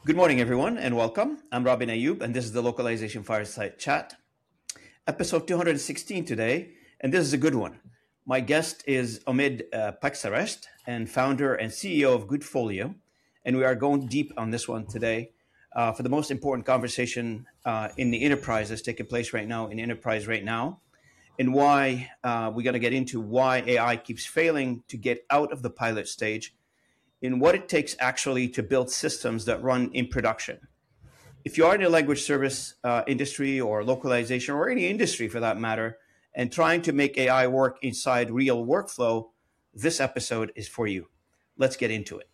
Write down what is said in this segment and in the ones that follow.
Good morning, everyone, and welcome. I'm Robin Ayub, and this is the Localization Fireside Chat, episode 216 today, and this is a good one. My guest is Omid Paxarest, and founder and CEO of Goodfolio, and we are going deep on this one today for the most important conversation in the enterprise that's taking place right now, and why we're going to get into why AI keeps failing to get out of the pilot stage in what it takes actually to build systems that run in production. If you are in the language service industry or localization or any industry for that matter, and trying to make AI work inside real workflow, this episode is for you. Let's get into it.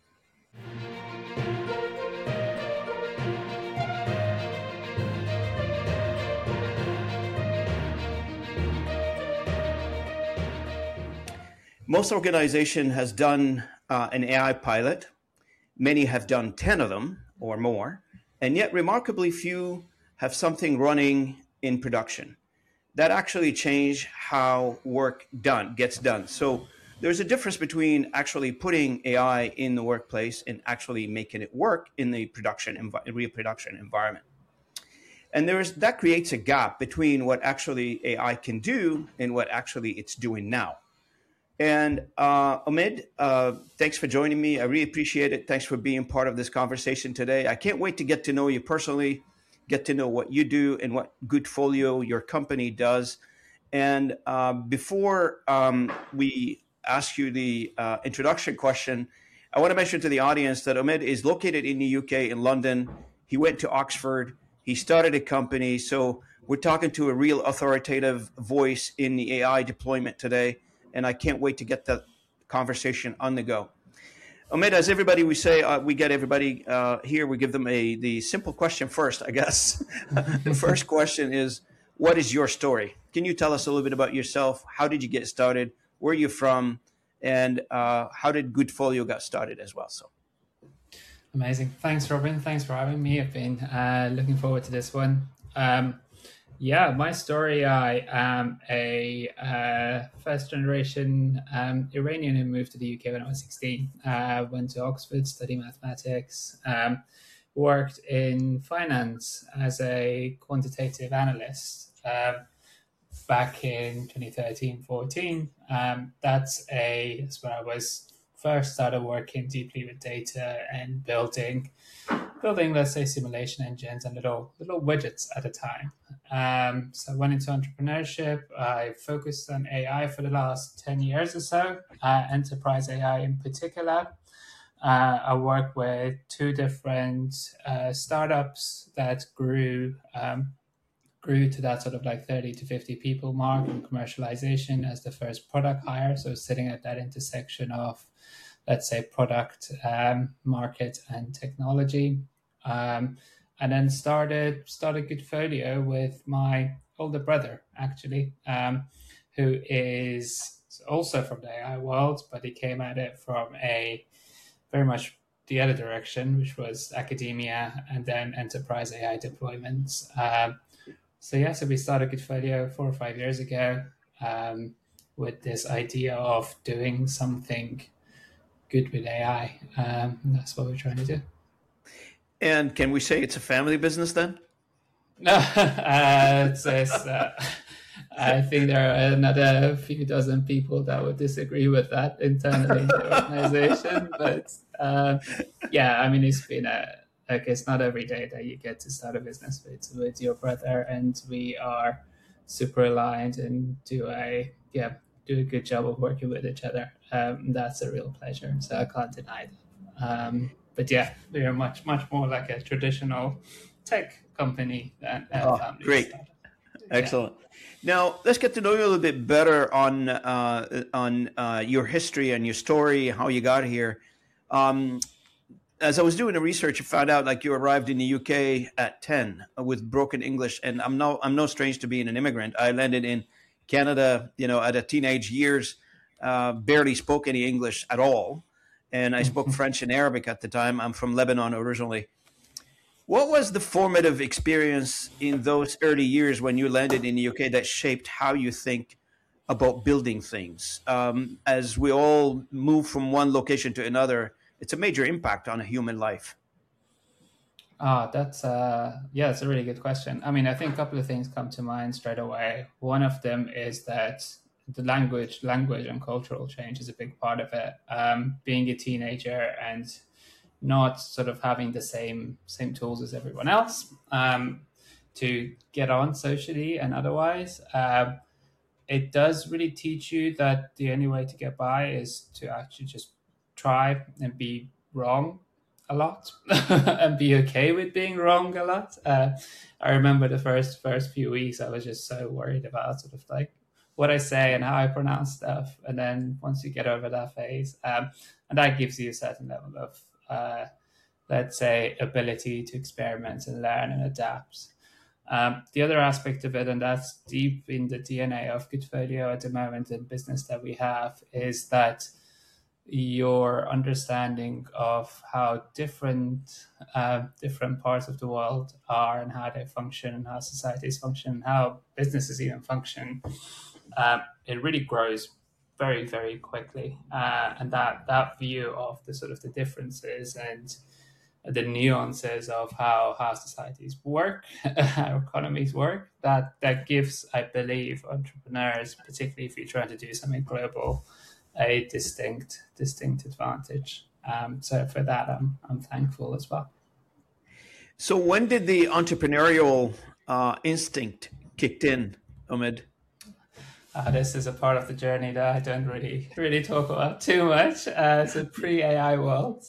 Most organization has done an AI pilot. Many have done 10 of them or more, and yet remarkably few have something running in production. That actually change how work gets done. So there's a difference between actually putting AI in the workplace and actually making it work in the real production environment. And there's that creates a gap between what actually AI can do and what actually it's doing now. And Omid, thanks for joining me. I really appreciate it. Thanks for being part of this conversation today. I can't wait to get to know you personally, get to know what you do and what Goodfolio, your company, does. And before we ask you the introduction question, I want to mention to the audience that Omid is located in the UK, in London. He went to Oxford. He started a company. So we're talking to a real authoritative voice in the AI deployment today, and I can't wait to get that conversation on the go. Omid, as everybody we say, we get everybody here. We give them the simple question first, I guess. The first question is, what is your story? Can you tell us a little bit about yourself? How did you get started? Where are you from? And how did Goodfolio got started as well? So, amazing. Thanks, Robin. Thanks for having me. I've been looking forward to this one. Yeah, my story, I am a first generation Iranian who moved to the UK when I was 16. Went to Oxford, studied mathematics, worked in finance as a quantitative analyst back in 2013-14. That's where I was first started working deeply with data and building, let's say, simulation engines and little widgets at a time. So I went into entrepreneurship. I focused on AI for the last 10 years or so, enterprise AI in particular. I worked with two different startups that grew to that sort of like 30 to 50 people mark in commercialization as the first product hire. So sitting at that intersection of, let's say, product, market, and technology. And then started Goodfolio with my older brother, actually, who is also from the AI world, but he came at it from a very much the other direction, which was academia and then enterprise AI deployments. So we started Goodfolio 4 or 5 years ago with this idea of doing something good with AI. That's what we're trying to do. and can we say it's a family business then? No, I think there are another few dozen people that would disagree with that internally in the organization. But yeah, I mean, it's been it's not every day that you get to start a business with your brother, and we are super aligned and do a good job of working with each other. That's a real pleasure. So I can't deny that. But yeah, we are much more like a traditional tech company than a family. Great. Startup. Excellent. Now let's get to know you a little bit better on your history and your story, how you got here. As I was doing the research, I found out like you arrived in the UK at 10 with broken English, and I'm no strange to being an immigrant. I landed in Canada, at a teenage years, barely spoke any English at all, and I spoke French and Arabic at the time. I'm from Lebanon originally. What was the formative experience in those early years when you landed in the UK that shaped how you think about building things? As we all move from one location to another, it's a major impact on a human life. That's yeah, it's a really good question. I mean, I think a couple of things come to mind straight away. One of them is that the language and cultural change is a big part of it. Being a teenager and not sort of having the same tools as everyone else to get on socially and otherwise. It does really teach you that the only way to get by is to actually just try and be wrong a lot and be okay with being wrong a lot. I remember the first few weeks, I was just so worried about sort of like what I say and how I pronounce stuff. And then once you get over that phase, and that gives you a certain level of, let's say, ability to experiment and learn and adapt. The other aspect of it, and that's deep in the DNA of Goodfolio at the moment in business that we have, is that your understanding of how different parts of the world are and how they function and how societies function and how businesses even function, it really grows very, very quickly. And that view of the sort of the differences and the nuances of how societies work, how economies work, that gives, I believe, entrepreneurs, particularly if you're trying to do something global, a distinct advantage. So for that, I'm thankful as well. So when did the entrepreneurial instinct kicked in, Omid? This is a part of the journey that I don't really talk about too much. It's a pre-AI world.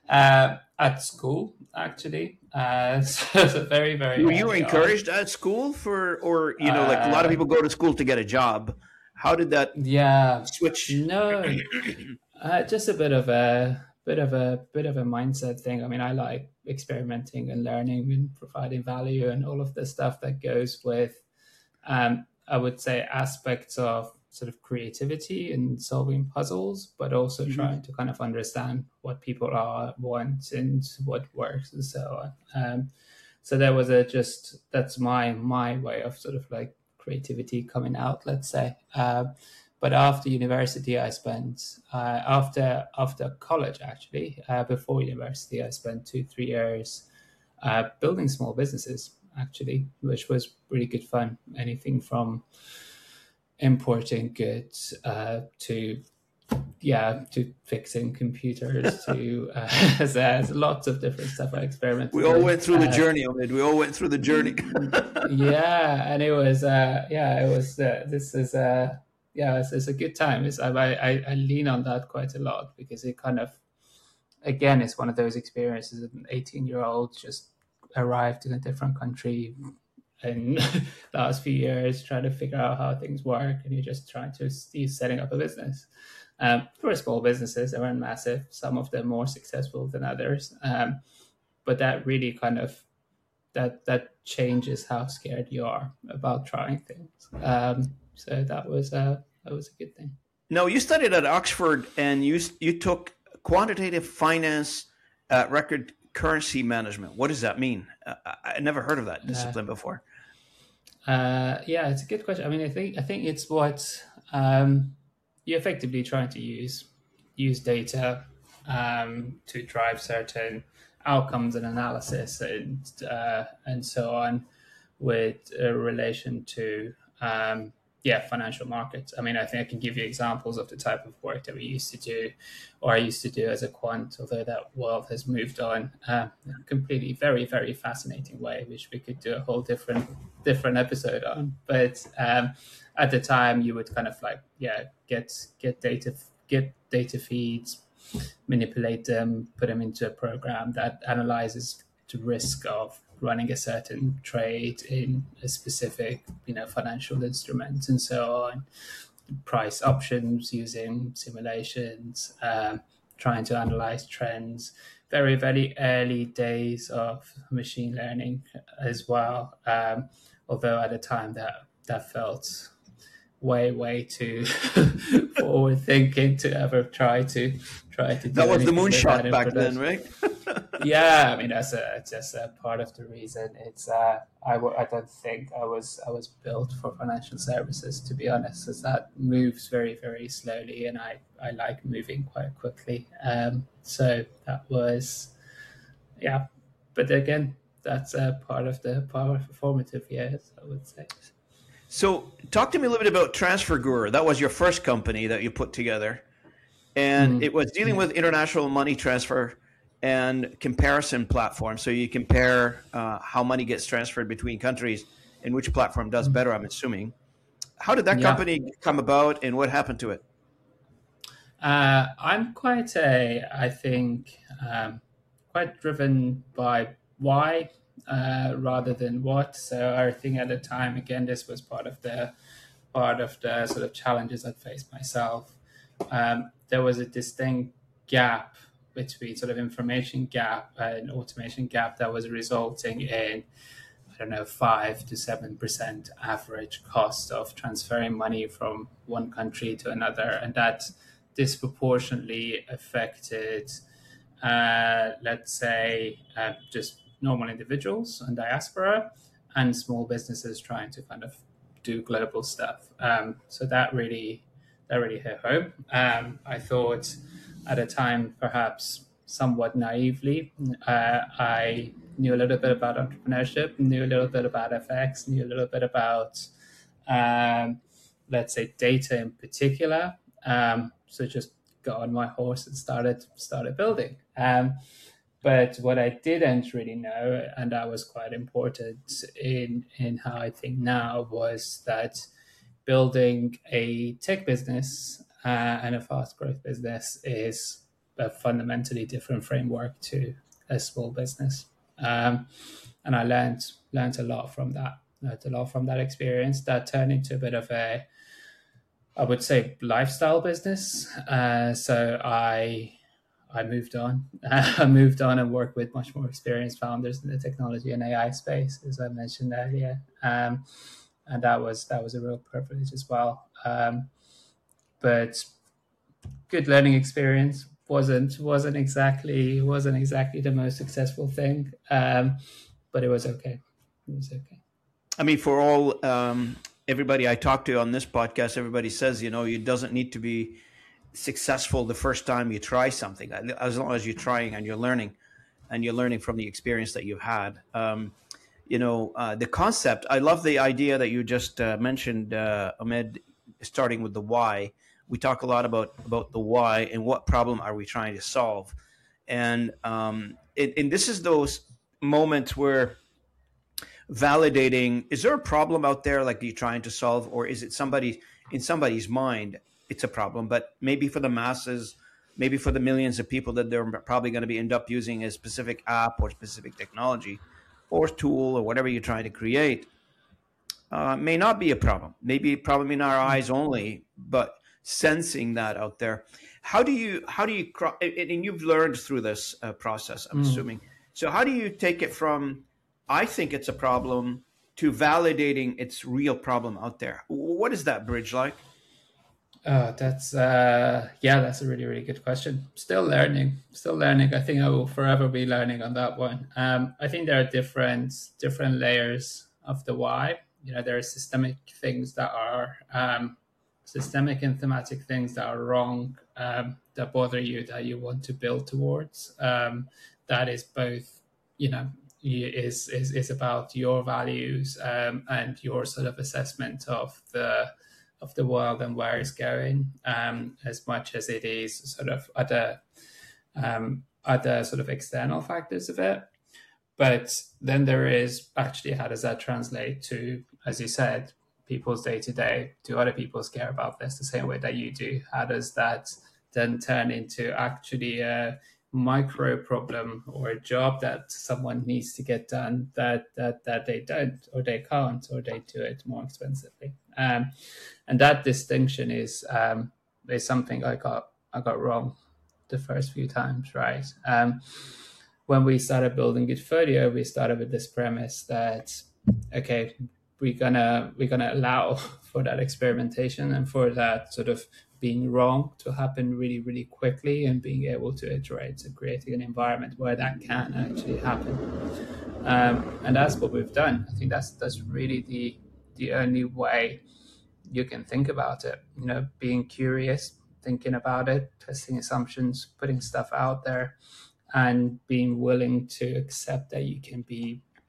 At school, actually. So it's a very, very. Were you encouraged at school or like a lot of people go to school to get a job? How did that switch? No, just a bit of a mindset thing. I mean, I like experimenting and learning and providing value and all of the stuff that goes with, I would say, aspects of sort of creativity and solving puzzles, but also trying to kind of understand what people want and what works and so on. So there was that's my way of sort of like creativity coming out, let's say. But after university, I spent after college, actually, before university, I spent 2-3 years building small businesses, actually, which was really good fun. Anything from importing goods to fixing computers to there's lots of different stuff I experimented with. We all went through the journey, Omid. We all went through the journey. And it was it's a good time. I lean on that quite a lot because it kind of, again, it's one of those experiences. An 18-year-old just arrived in a different country in the last few years, trying to figure out how things work, and you're just trying to setting up a business. For small businesses, they weren't massive. Some of them more successful than others, but that really kind of that changes how scared you are about trying things. So that was a good thing. No, you studied at Oxford, and you took quantitative finance, record currency management. What does that mean? I never heard of that discipline before. It's a good question. I mean, I think it's what you're effectively trying to use data to drive certain outcomes and analysis and so on with relation to financial markets. I mean, I think I can give you examples of the type of work that we used to do, or I used to do as a quant, although that world has moved on in a completely very, very fascinating way, which we could do a whole different episode on. But at the time, you would kind of like, get data feeds, manipulate them, put them into a program that analyzes the risk of running a certain trade in a specific, financial instrument and so on, price options using simulations, trying to analyze trends, very, very early days of machine learning as well. Although at the time that felt way too forward thinking to ever try to do that. Was the moonshot back then, right? I mean, that's just a part of the reason. It's I don't think I was built for financial services, to be honest, as that moves very, very slowly, and I like moving quite quickly. So that was, but again, that's a part of the formative years, I would say. So talk to me a little bit about TransferGuru. That was your first company that you put together, and it was dealing with international money transfer and comparison platform. So you compare how money gets transferred between countries and which platform does better, I'm assuming. How did that company come about, and what happened to it? I'm quite I think, quite driven by why rather than what. So I think at the time, again, this was part of the sort of challenges I'd faced myself. There was a distinct gap between sort of information gap and automation gap that was resulting in, I don't know, 5 to 7% average cost of transferring money from one country to another, and that disproportionately affected, let's say, just normal individuals and diaspora and small businesses trying to kind of do global stuff. So that really hit home. I thought at a time, perhaps somewhat naively, I knew a little bit about entrepreneurship, knew a little bit about FX, knew a little bit about, let's say, data in particular. So just got on my horse and started building. But what I didn't really know, and that was quite important in how I think now, was that building a tech business and a fast growth business is a fundamentally different framework to a small business. And I learned a lot from that. Learned a lot from that experience. That turned into a bit of a, I would say, lifestyle business. So I moved on. I moved on and worked with much more experienced founders in the technology and AI space, as I mentioned earlier. And that was a real privilege as well. But good learning experience wasn't exactly the most successful thing, but it was okay. It was okay. I mean, for all everybody I talk to on this podcast, everybody says, it doesn't need to be successful the first time you try something, as long as you're trying and you're learning from the experience that you've had. The concept, I love the idea that you just mentioned, Ahmed, starting with the why. We talk a lot about the why and what problem are we trying to solve. And this is those moments where validating, is there a problem out there like you're trying to solve, or is it in somebody's mind it's a problem, but maybe for the masses, maybe for the millions of people that they're probably going to end up using a specific app or specific technology or tool or whatever you're trying to create, may not be a problem. Maybe a problem in our eyes only, but sensing that out there. How do you, and you've learned through this process, I'm assuming. So how do you take it from, I think it's a problem, to validating its real problem out there? What is that bridge like? That's a really, really good question. Still learning. I think I will forever be learning on that one. I think there are different layers of the why. There are systemic things that are systemic and thematic things that are wrong, that bother you, that you want to build towards. That is both, is about your values and your sort of assessment of the world and where it's going, as much as it is sort of other sort of external factors of it. But then there is actually, how does that translate to, as you said, people's day-to-day? Do other people care about this the same way that you do? How does that then turn into actually a micro problem or a job that someone needs to get done that they don't, or they can't, or they do it more expensively? And that distinction is something I got wrong the first few times, right? When we started building Gitfolio, we started with this premise that, okay, we're gonna allow for that experimentation and for that sort of being wrong to happen really, really quickly, and being able to iterate and creating an environment where that can actually happen. And that's what we've done. I think that's really the only way you can think about it. Being curious, thinking about it, testing assumptions, putting stuff out there, and being willing to accept that you can be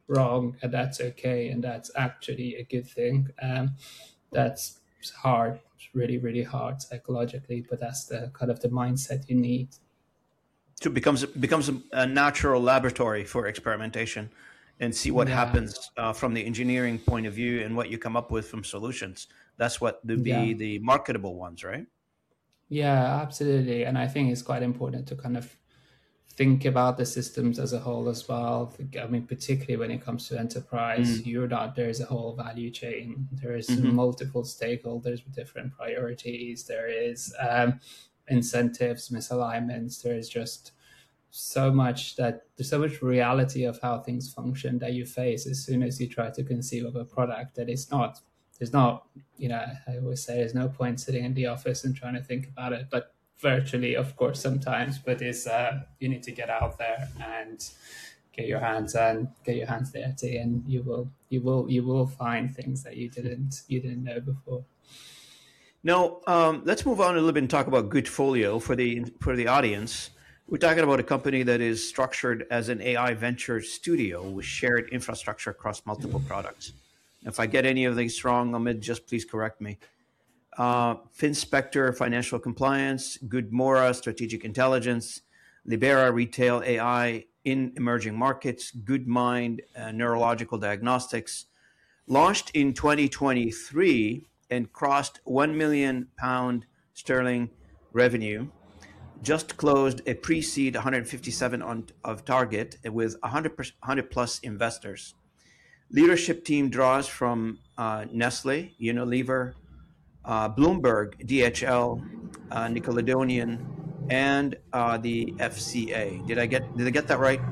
wrong, and that's okay, and that's actually a good thing. That's hard, it's really, really hard psychologically, but that's the kind of the mindset you need. So it becomes a natural laboratory for experimentation, and see what Yeah, happens from the engineering point of view and what you come up with from solutions. That's what would yeah. be the marketable ones, right? Yeah, absolutely. And I think it's quite important to kind of think about the systems as a whole as well. I mean, particularly when it comes to enterprise, Mm. you're not, there's a whole value chain. There is Hmm. multiple stakeholders with different priorities. There is incentives, misalignments. There is just there's so much reality of how things function that you face as soon as you try to conceive of a product that it's not there's not, I always say there's no point sitting in the office and trying to think about it, but virtually, of course, sometimes. But is you need to get out there and get your hands dirty, and you will find things that you didn't know before. Now, let's move on a little bit and talk about Goodfolio for the audience. We're talking about a company that is structured as an AI venture studio with shared infrastructure across multiple products. If I get any of these wrong, Ahmed, just please correct me. FinSpector, financial compliance; Goodmora, strategic intelligence; Libera, retail AI in emerging markets; GoodMind, neurological diagnostics. Launched in 2023 and crossed £1 million revenue. Just closed a pre-seed 157 of target with 100 plus investors. Leadership team draws from Nestle, Unilever, Bloomberg, DHL, Nickelodeon, and the FCA. Did I get that right?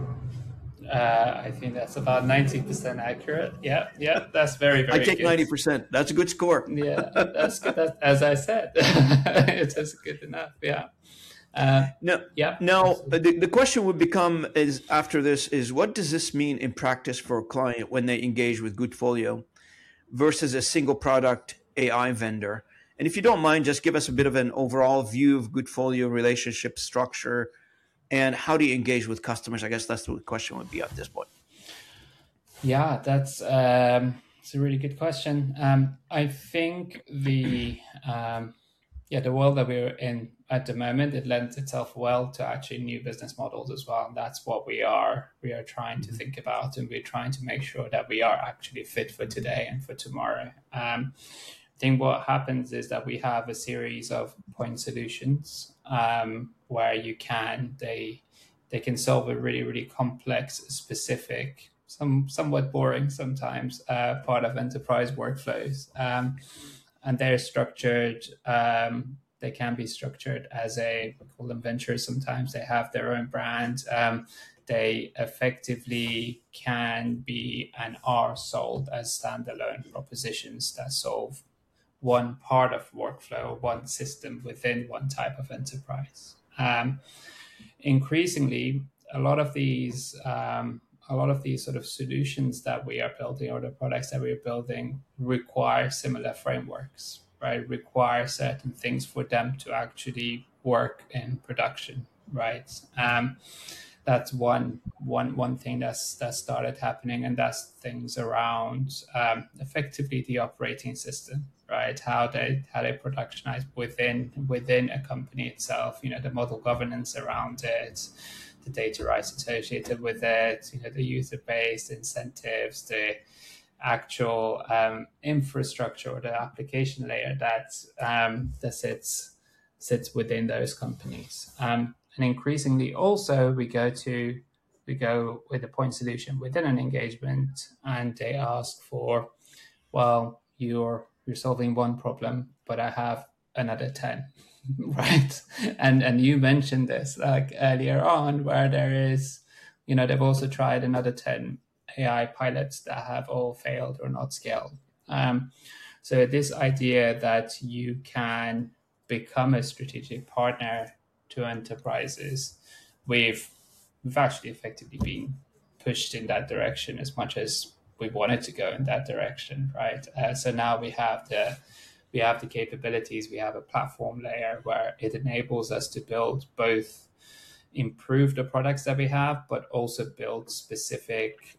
I think that's about 90% accurate. Yeah, yeah, that's very, I very take good. 90%. That's a good score. Yeah, that's good. As I said, it is good enough. Yeah. No, Yeah, now absolutely. the question would become is after this is what does this mean in practice for a client when they engage with Goodfolio versus a single product AI vendor? And if you don't mind, just give us a bit of an overall view of Goodfolio relationship structure and how do you engage with customers? I guess that's what the question would be at this point. Yeah, that's it's a really good question. I think the world that we're in at the moment, it lends itself well to actually new business models as well. And that's what we are trying to think about, and we're trying to make sure that we are actually fit for today and for tomorrow. I think what happens is that we have a series of point solutions where they can solve a really, really complex, specific, somewhat boring sometimes part of enterprise workflows. And they're structured. They can be structured as we call them ventures. Sometimes they have their own brand. They effectively can be and are sold as standalone propositions that solve one part of workflow, one system within one type of enterprise. Increasingly, a lot of these sort of solutions that we are building, or the products that we're building, require similar frameworks, right? Require certain things for them to actually work in production, right? That's one thing that started happening, and that's things around effectively the operating system, right? How they productionize within a company itself. The model governance around it, the data rights associated with it, the user base, incentives, the actual infrastructure or the application layer that sits within those companies. And increasingly, also we go with a point solution within an engagement, and they ask for, well, you're solving one problem, but I have another 10. Right. And you mentioned this like earlier on, where there is, they've also tried another 10 AI pilots that have all failed or not scaled. So this idea that you can become a strategic partner to enterprises, we've actually effectively been pushed in that direction as much as we wanted to go in that direction, right? So now we have the capabilities. We have a platform layer where it enables us to build improve the products that we have, but also build specific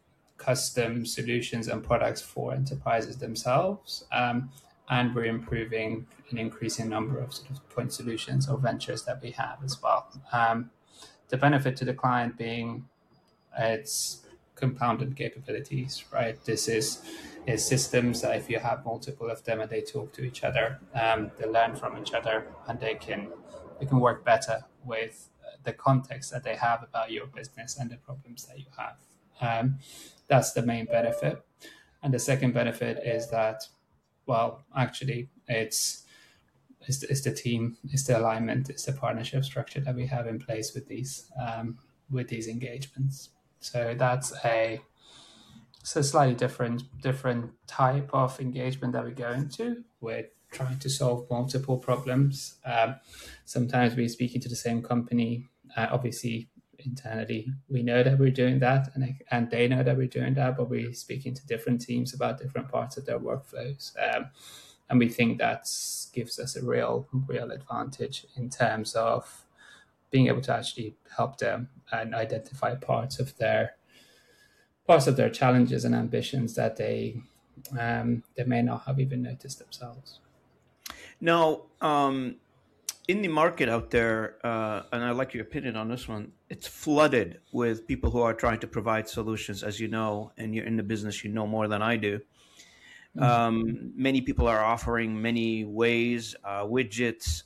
custom solutions and products for enterprises themselves. And we're improving an increasing number of sort of point solutions or ventures that we have as well. The benefit to the client being its compounded capabilities, right? This is systems that if you have multiple of them and they talk to each other, they learn from each other, and they can work better with the context that they have about your business and the problems that you have. That's the main benefit. And the second benefit is that, well, actually, it's the team, it's the alignment, it's the partnership structure that we have in place with these engagements. So that's a slightly different type of engagement that we go into. We're trying to solve multiple problems. Sometimes we're speaking to the same company. Obviously, internally, we know that we're doing that, and they know that we're doing that, but we're speaking to different teams about different parts of their workflows. And we think that gives us a real advantage in terms of being able to actually help them and identify parts of their challenges and ambitions that they may not have even noticed themselves. Now, in the market out there, and I'd like your opinion on this one, it's flooded with people who are trying to provide solutions, as you know, and you're in the business, you know more than I do. Many people are offering many ways, widgets,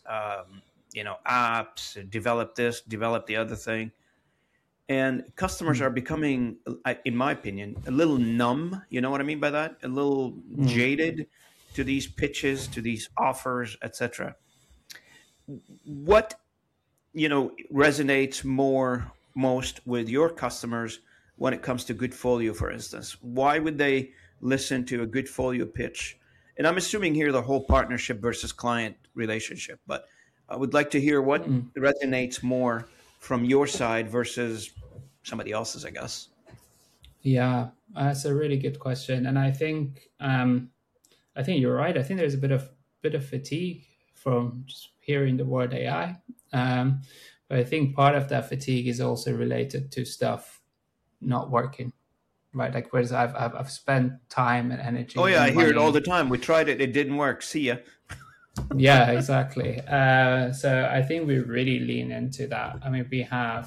apps, develop this, develop the other thing. And customers are becoming, in my opinion, a little numb. You know what I mean by that? A little jaded to these pitches, to these offers, etc. What, resonates most with your customers when it comes to Goodfolio, for instance? Why would they listen to a Goodfolio pitch? And I'm assuming here the whole partnership versus client relationship, but I would like to hear what resonates more from your side versus somebody else's, I guess. Yeah, that's a really good question, and I think you're right. I think there's a bit of fatigue from just hearing the word AI, but I think part of that fatigue is also related to stuff not working. Right, like whereas I've spent time and energy. Oh yeah, I hear it all the time. We tried it; it didn't work. See ya. Yeah, exactly. So I think we really lean into that. I mean,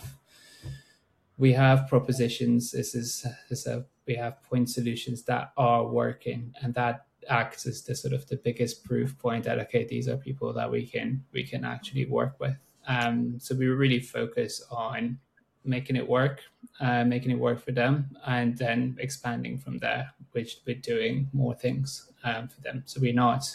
we have propositions. We have point solutions that are working, and that acts as the sort of the biggest proof point that, okay, these are people that we can actually work with. So we really focus on making it work for them, and then expanding from there, which we're doing more things for them. So we're not,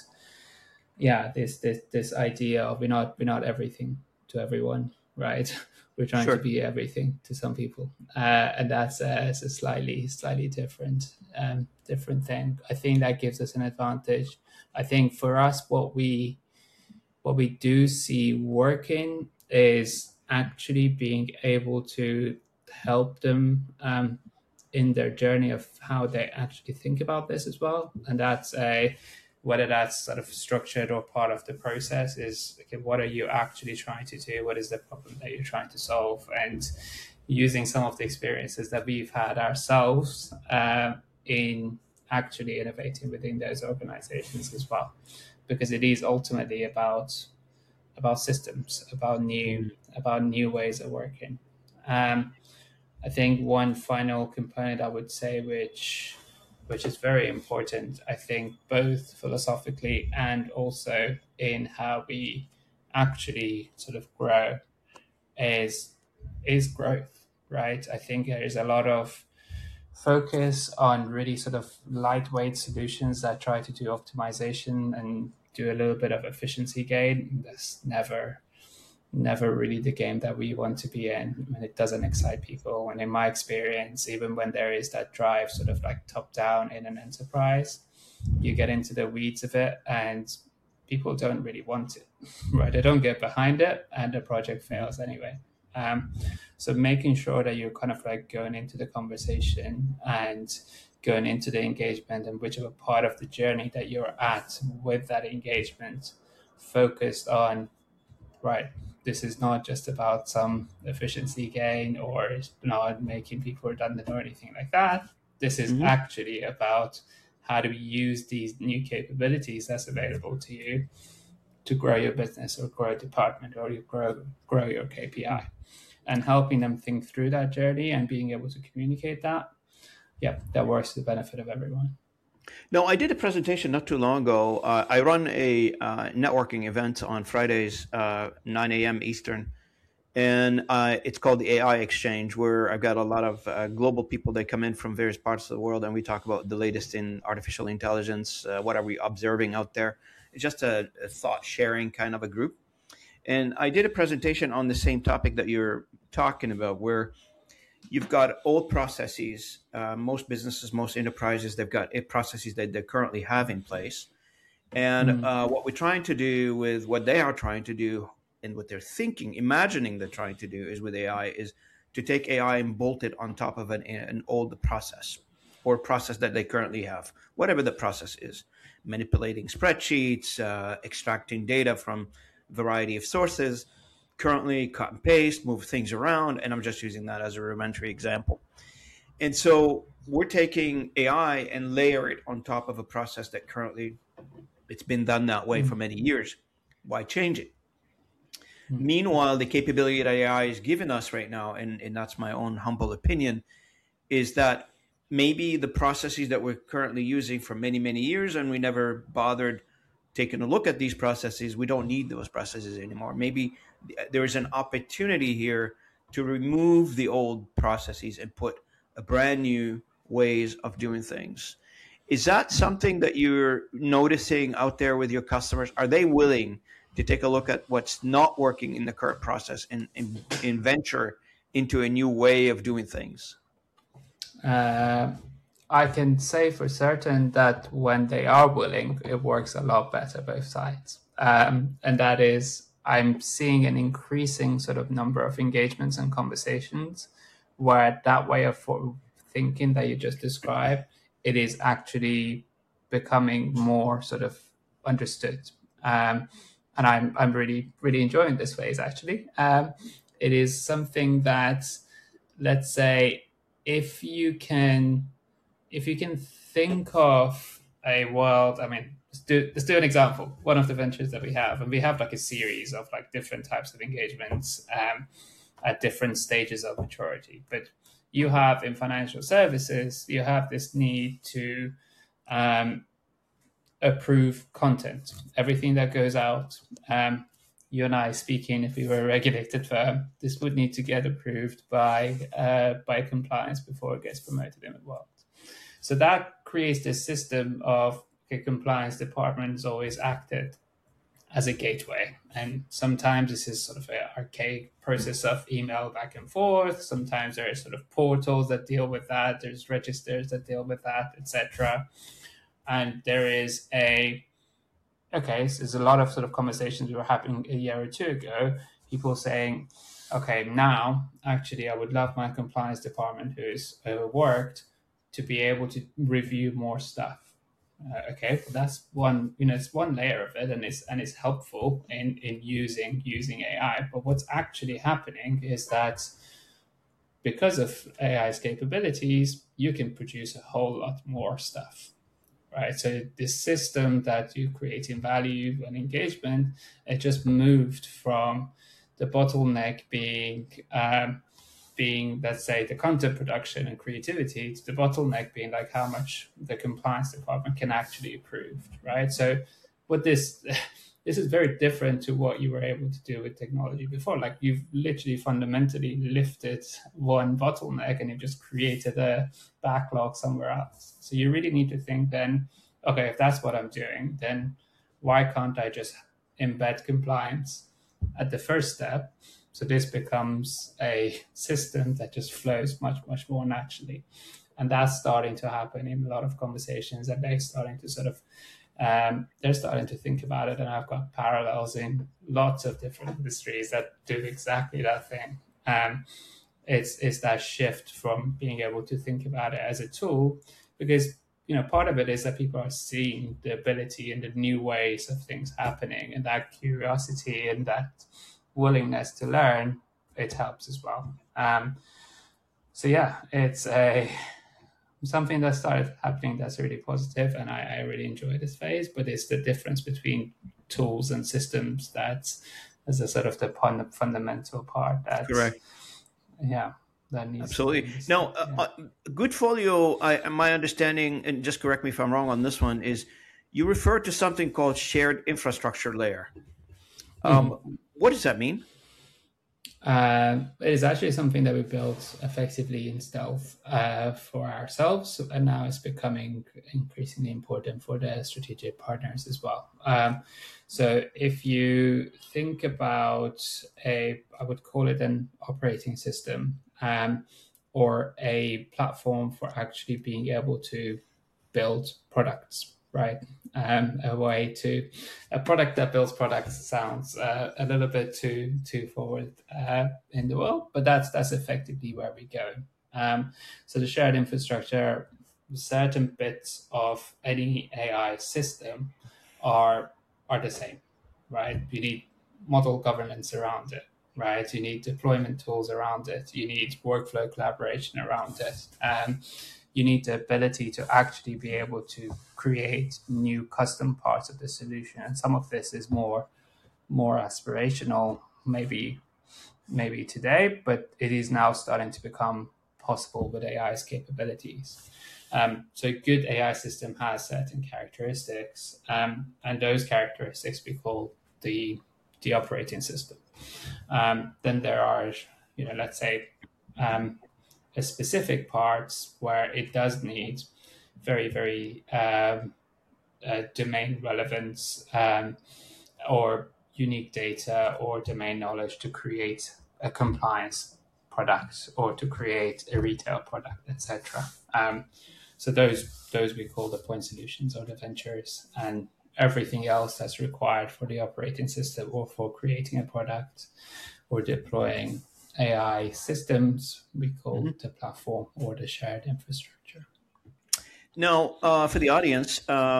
this idea of we're not everything to everyone, right? We're trying to be everything to some people, and that's it's a slightly different thing. I think that gives us an advantage. I think for us, what we do see working is actually being able to help them in their journey of how they actually think about this as well. And that's whether that's sort of structured or part of the process is, okay, what are you actually trying to do? What is the problem that you're trying to solve? And using some of the experiences that we've had ourselves in actually innovating within those organizations as well, because it is ultimately about systems, about new ways of working. I think one final component I would say, which is very important, I think, both philosophically and also in how we actually sort of grow, is growth, right? I think there is a lot of focus on really sort of lightweight solutions that try to do optimization and do a little bit of efficiency gain. That's never really the game that we want to be in, and it doesn't excite people. And in my experience, even when there is that drive sort of like top down in an enterprise, you get into the weeds of it and people don't really want it, right? They don't get behind it and the project fails anyway. So making sure that you're kind of like going into the conversation and going into the engagement, and whichever part of the journey that you're at with that engagement, focused on, right, this is not just about some efficiency gain or not making people redundant or anything like that. This is actually about how do we use these new capabilities that's available to you to grow your business or grow a department or you grow your KPI, and helping them think through that journey and being able to communicate that. Yeah, that works to the benefit of everyone. No, I did a presentation not too long ago. I run a networking event on Fridays, 9 a.m. Eastern, and it's called the AI Exchange, where I've got a lot of global people that come in from various parts of the world, and we talk about the latest in artificial intelligence. What are we observing out there? It's just a thought sharing kind of a group. And I did a presentation on the same topic that you're talking about, where you've got old processes. Most businesses, most enterprises, they've got processes that they currently have in place. And what we're trying to do with what they are trying to do and what they're thinking, imagining they're trying to do is with AI is to take AI and bolt it on top of an old process or process that they currently have, whatever the process is, manipulating spreadsheets, extracting data from a variety of sources, currently cut and paste, move things around. And I'm just using that as a rudimentary example. And so we're taking AI and layer it on top of a process that currently it's been done that way for many years. Why change it? Meanwhile, the capability that AI is giving us right now, and that's my own humble opinion, is that maybe the processes that we're currently using for many, many years, and we never bothered taking a look at these processes, we don't need those processes anymore. Maybe there is an opportunity here to remove the old processes and put a brand new ways of doing things. Is that something that you're noticing out there with your customers? Are they willing to take a look at what's not working in the current process and venture into a new way of doing things? I can say for certain that when they are willing, it works a lot better both sides. And that is, I'm seeing an increasing sort of number of engagements and conversations where that way of thinking that you just described, it is actually becoming more sort of understood. And I'm really, really enjoying this phase, actually. It is something that, let's say, if you can think of a world, I mean, let's do an example. One of the ventures that we have, and we have like a series of like different types of engagements at different stages of maturity. But you have in financial services, you have this need to approve content, everything that goes out. You and I speaking, if we were a regulated firm, this would need to get approved by compliance before it gets promoted in the world. So that creates this system of compliance departments always acted as a gateway. And sometimes this is sort of an archaic process of email back and forth. Sometimes there are sort of portals that deal with that. There's registers that deal with that, etc. And there is so there's a lot of sort of conversations we were having a year or two ago, people saying, okay, now actually I would love my compliance department who's overworked to be able to review more stuff. That's one, it's one layer of it, and it's helpful in using AI. But what's actually happening is that because of AI's capabilities, you can produce a whole lot more stuff. Right, so this system that you create in value and engagement, it just moved from the bottleneck being, let's say, the content production and creativity, to the bottleneck being like how much the compliance department can actually approve. Right, so what this is very different to what you were able to do with technology before. Like you've literally fundamentally lifted one bottleneck and you've just created a backlog somewhere else. So you really need to think then, okay, if that's what I'm doing, then why can't I just embed compliance at the first step? So this becomes a system that just flows much, much more naturally. And that's starting to happen in a lot of conversations, and they're starting to sort of they're starting to think about it, and I've got parallels in lots of different industries that do exactly that thing. It's that shift from being able to think about it as a tool, because part of it is that people are seeing the ability and the new ways of things happening, and that curiosity and that willingness to learn, it helps as well. So yeah, it's something that started happening that's really positive, and I really enjoy this phase. But it's the difference between tools and systems that's as a sort of the fundamental part. Correct. That needs Absolutely. Now, Goodfolio, my understanding, and just correct me if I'm wrong on this one, is you refer to something called shared infrastructure layer. What does that mean? It is actually something that we built effectively in stealth for ourselves, and now it's becoming increasingly important for the strategic partners as well. So if you think about I would call it an operating system, or a platform for actually being able to build products, right? A product that builds products sounds a little bit too forward in the world, but that's effectively where we go. So the shared infrastructure, certain bits of any AI system are the same, right? You need model governance around it, right? You need deployment tools around it. You need workflow collaboration around it. You need the ability to actually be able to create new custom parts of the solution. And some of this is more aspirational, maybe today, but it is now starting to become possible with AI's capabilities. So a good AI system has certain characteristics, and those characteristics we call the operating system. Then there are, let's say, specific parts where it does need very, very domain relevance or unique data or domain knowledge to create a compliance product or to create a retail product, etc. So those we call the point solutions or the ventures, and everything else that's required for the operating system or for creating a product or deploying AI systems, we call the platform or the shared infrastructure. Now, for the audience,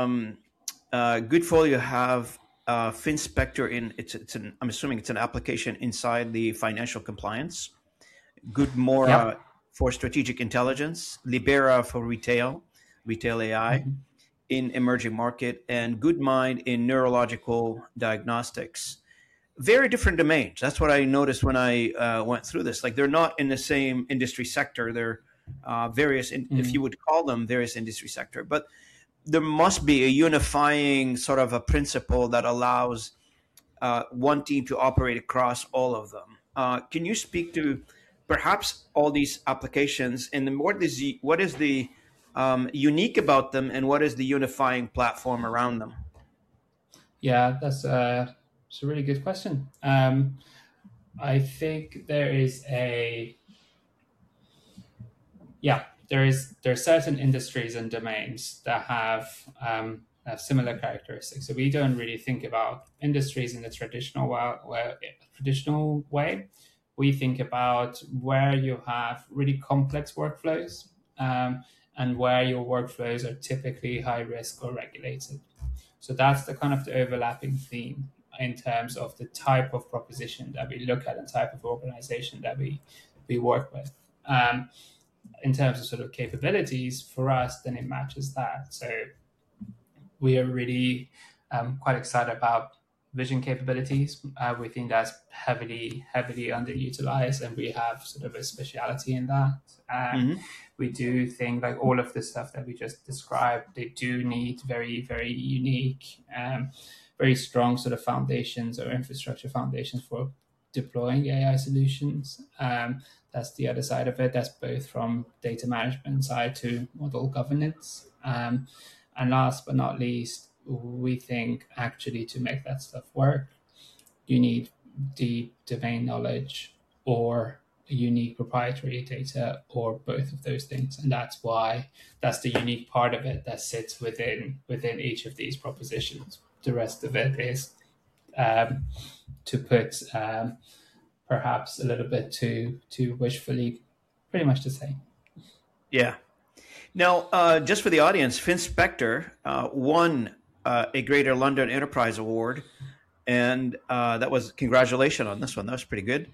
Goodfolio have FinSpecter I'm assuming it's an application inside the financial compliance. Goodmora for strategic intelligence, Libera for retail AI in emerging market, and Goodmind in neurological diagnostics. Very different domains. That's what I noticed when I went through this. Like, they're not in the same industry sector. They're various, if you would call them various industry sector, but there must be a unifying sort of a principle that allows one team to operate across all of them. Can you speak to perhaps all these applications and what is the unique about them and what is the unifying platform around them? Yeah, that's a really good question. I think there's certain industries and domains that have similar characteristics. So we don't really think about industries in the traditional way. We think about where you have really complex workflows and where your workflows are typically high risk or regulated. So that's the kind of the overlapping theme in terms of the type of proposition that we look at and type of organization that we work with. In terms of sort of capabilities for us, then it matches that. So we are really quite excited about vision capabilities. We think that's heavily underutilized, and we have sort of a speciality in that. We do think like all of the stuff that we just described, they do need very, very unique, very strong sort of foundations or infrastructure foundations for deploying AI solutions. That's the other side of it. That's both from data management side to model governance. And last but not least, we think actually to make that stuff work, you need deep domain knowledge or unique proprietary data or both of those things. And that's the unique part of it that sits within each of these propositions. The rest of it is to put perhaps a little bit too wishfully, pretty much the same. Yeah. Now, just for the audience, FinSpecter won a Greater London Enterprise Award, and that was congratulations on this one. That was pretty good.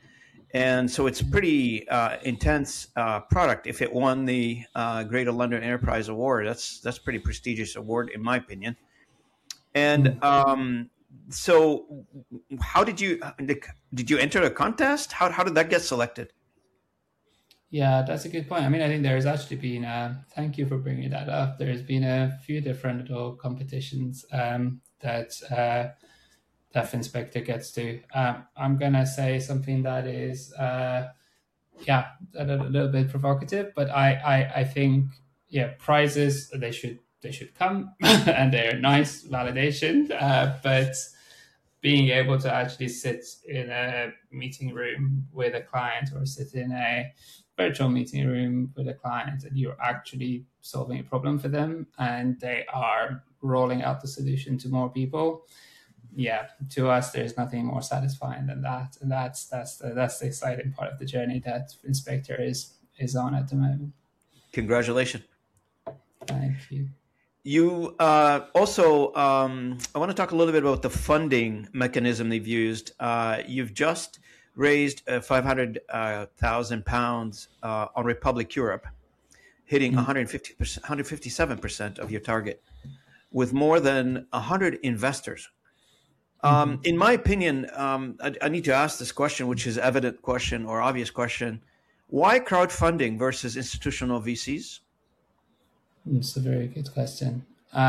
And so it's a pretty intense product. If it won the Greater London Enterprise Award, that's pretty prestigious award in my opinion. And so, how did you enter a contest? How did that get selected? Yeah, that's a good point. I mean, I think there's actually been, thank you for bringing that up. There's been a few different little competitions that FinSpector gets to. I'm going to say something that is, a little bit provocative, but I think, prizes, they should come and they're nice validation, but being able to actually sit in a meeting room with a client or sit in a virtual meeting room with a client and you're actually solving a problem for them and they are rolling out the solution to more people. Yeah, to us, there's nothing more satisfying than that, and that's the exciting part of the journey that Inspector is on at the moment. Congratulations! Thank you. You also, I want to talk a little bit about the funding mechanism they've used. You've just raised £500,000 on Republic Europe, hitting 157% of your target, with more than 100 investors. In my opinion, I need to ask this question, which is evident question or obvious question. Why crowdfunding versus institutional VCs? It's a very good question.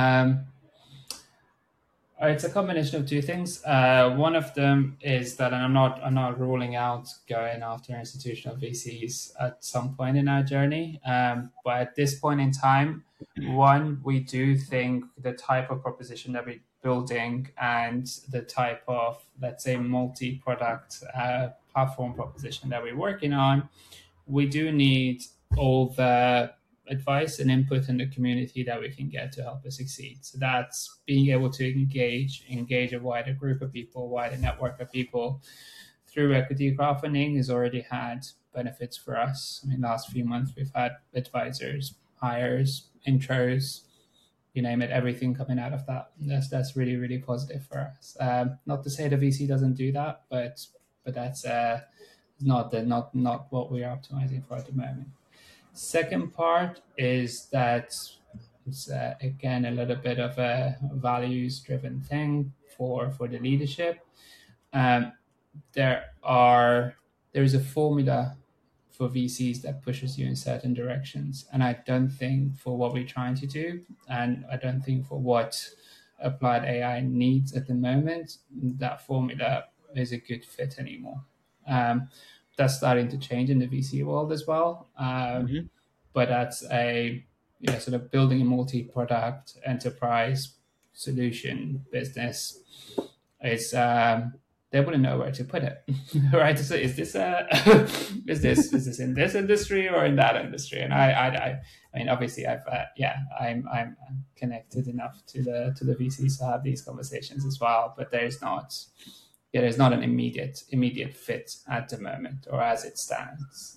It's a combination of two things. One of them is that, and I'm not ruling out going after institutional VCs at some point in our journey. But at this point in time, one, we do think the type of proposition that we're building and the type of, let's say, multi-product platform proposition that we're working on, we do need all the advice and input in the community that we can get to help us succeed. So that's being able to engage a wider group of people, wider network of people through equity crowdfunding has already had benefits for us. I mean, last few months we've had advisors, hires, intros, you name it, everything coming out of that. That's really, really positive for us. Not to say the VC doesn't do that, but that's not what we are optimizing for at the moment. Second part is that it's again a little bit of a values-driven thing for the leadership. There is a formula for VCs that pushes you in certain directions, and I don't think for what we're trying to do, and I don't think for what applied AI needs at the moment, that formula is a good fit anymore. That's starting to change in the VC world as well. But that's a sort of building a multi-product enterprise solution business. It's they wouldn't know where to put it, right? So is this is this in this industry or in that industry? And I mean, obviously, I'm connected enough to the VCs to have these conversations as well, but there's not an immediate fit at the moment or as it stands.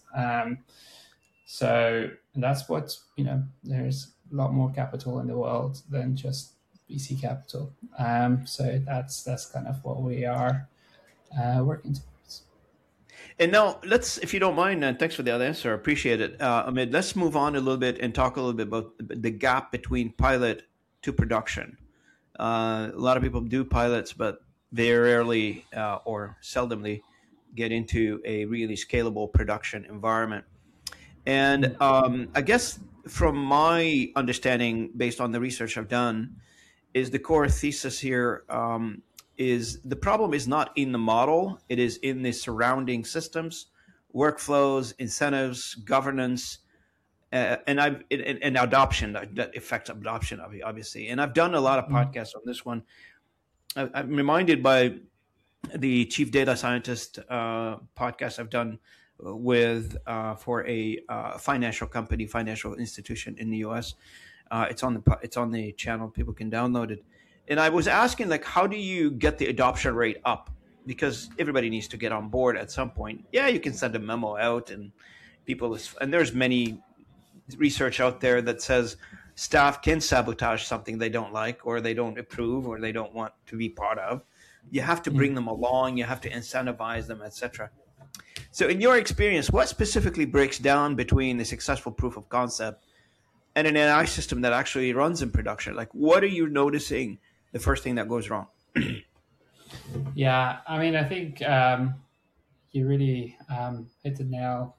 So that's what, there's a lot more capital in the world than just VC capital. So that's kind of what we are working towards. And now if you don't mind, and thanks for the other answer, I appreciate it. Amit, let's move on a little bit and talk a little bit about the gap between pilot to production. A lot of people do pilots, but they rarely or seldomly get into a really scalable production environment. And I guess from my understanding, based on the research I've done, is the core thesis here is the problem is not in the model, it is in the surrounding systems, workflows, incentives, governance, and adoption that affects adoption, obviously. And I've done a lot of podcasts on this one. I'm reminded by the chief data scientist podcast I've done with for a financial company, financial institution in the U.S. It's on the channel. People can download it. And I was asking, like, how do you get the adoption rate up? Because everybody needs to get on board at some point. Yeah, you can send a memo out, and there's many research out there that says staff can sabotage something they don't like, or they don't approve, or they don't want to be part of. You have to bring them along. You have to incentivize them, etc. So, in your experience, what specifically breaks down between a successful proof of concept and an AI system that actually runs in production? Like, what are you noticing the first thing that goes wrong? Yeah, I mean, I think you really hit the nail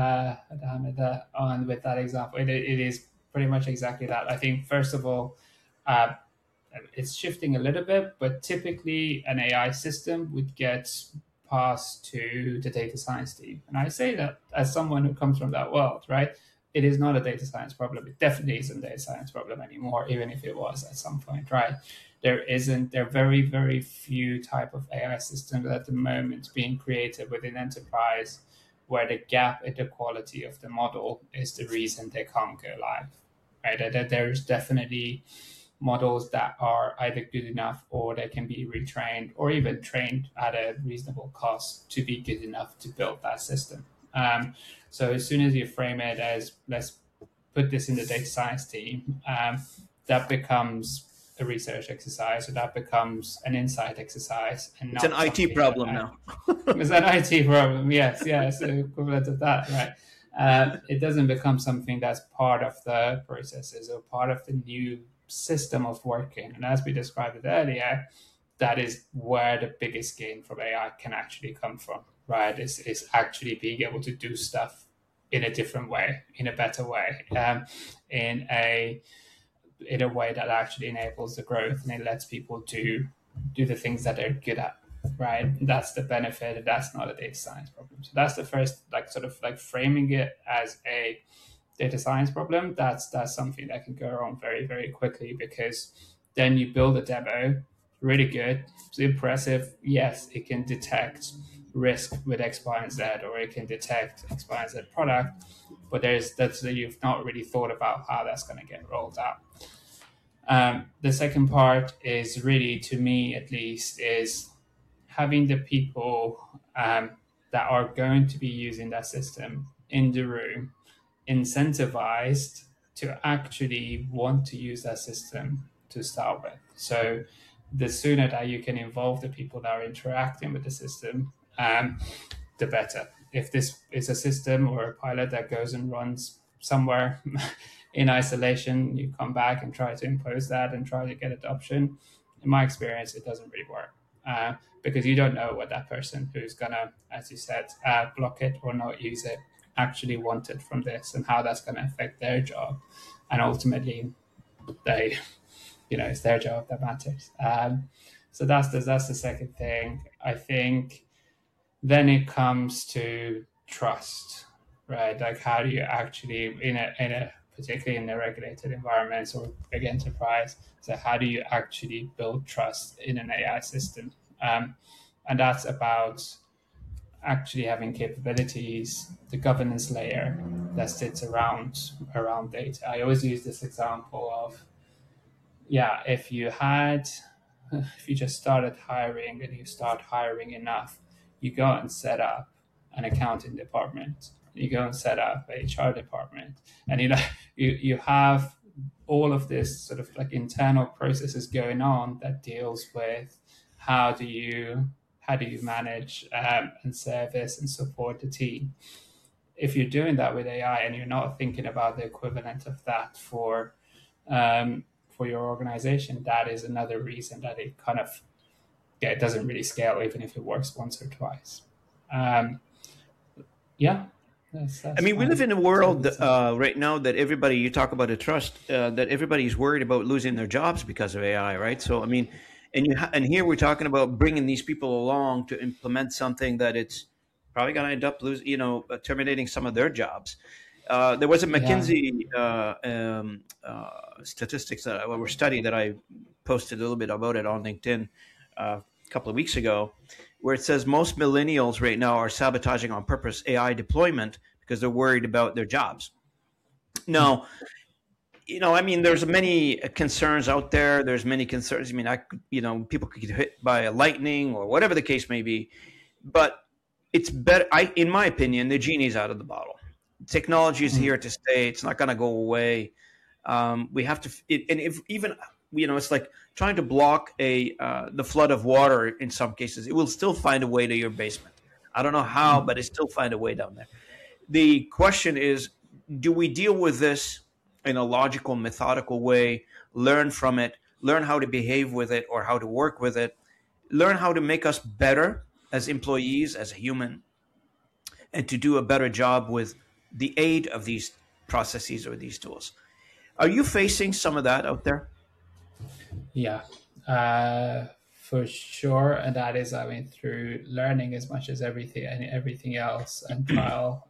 on with that example. It is pretty much exactly that. I think, first of all, uh, it's shifting a little bit, but typically an AI system would get passed to the data science team. And I say that as someone who comes from that world, right? It is not a data science problem. It definitely isn't a data science problem anymore, even if it was at some point, right? There are very, very few type of AI systems at the moment being created within enterprise where the gap in the quality of the model is the reason they can't go live, right? There's definitely models that are either good enough or they can be retrained or even trained at a reasonable cost to be good enough to build that system. So as soon as you frame it as let's put this in the data science team, that becomes a research exercise, or that becomes an insight exercise, and It's not an IT something problem that now. it's an IT problem. Yes, yes, equivalent of that, right? It doesn't become something that's part of the processes or part of the new system of working. And as we described it earlier, that is where the biggest gain from AI can actually come from, right? Is actually being able to do stuff in a different way, in a better way, in a in a way that actually enables the growth and it lets people do the things that they're good at, right? That's the benefit. That's not a data science problem. So that's the first, like, sort of like framing it as a data science problem. That's something that can go wrong very, very quickly, because then you build a demo, really good, it's impressive. Yes, it can detect risk with X, Y, and Z, or it can detect X, Y, and Z product, but you've not really thought about how that's going to get rolled out. The second part is really, to me at least, is having the people that are going to be using that system in the room incentivized to actually want to use that system to start with. So the sooner that you can involve the people that are interacting with the system, the better. If this is a system or a pilot that goes and runs somewhere in isolation, you come back and try to impose that and try to get adoption. In my experience, it doesn't really work, because you don't know what that person who's gonna, as you said, block it or not use it actually wanted from this, and how that's going to affect their job. And ultimately, it's their job that matters. So that's the second thing. I think then it comes to trust, right? Like, how do you actually, in a particularly in the regulated environments or big enterprise, so how do you actually build trust in an AI system? And that's about actually having capabilities, the governance layer that sits around data. I always use this example of, if you just started hiring and you start hiring enough, you go and set up an accounting department, you go and set up a HR department, and you have all of this sort of like internal processes going on that deals with how do you manage and service and support the team. If you're doing that with AI and you're not thinking about the equivalent of that for your organization, that is another reason that it kind of it doesn't really scale, even if it works once or twice. That's I mean, we live in a world right now that everybody, you talk about a trust, that everybody's worried about losing their jobs because of AI, right? So, I mean, and here we're talking about bringing these people along to implement something that it's probably going to end up terminating some of their jobs. There was a McKinsey statistics or study that I posted a little bit about it on LinkedIn a couple of weeks ago, where it says most millennials right now are sabotaging on purpose AI deployment because they're worried about their jobs. Now, I mean, there's many concerns out there. There's many concerns. I mean, people could get hit by a lightning or whatever the case may be. But it's better, in my opinion, the genie's out of the bottle. Technology is here to stay. It's not going to go away. We have to, it's like trying to block the flood of water in some cases. It will still find a way to your basement. I don't know how, but they still find a way down there. The question is, do we deal with this in a logical, methodical way, learn from it, learn how to behave with it or how to work with it, learn how to make us better as employees, as a human, and to do a better job with the aid of these processes or these tools? Are you facing some of that out there? Yeah, for sure. And that is, I mean, through learning as much as everything and everything else and trial.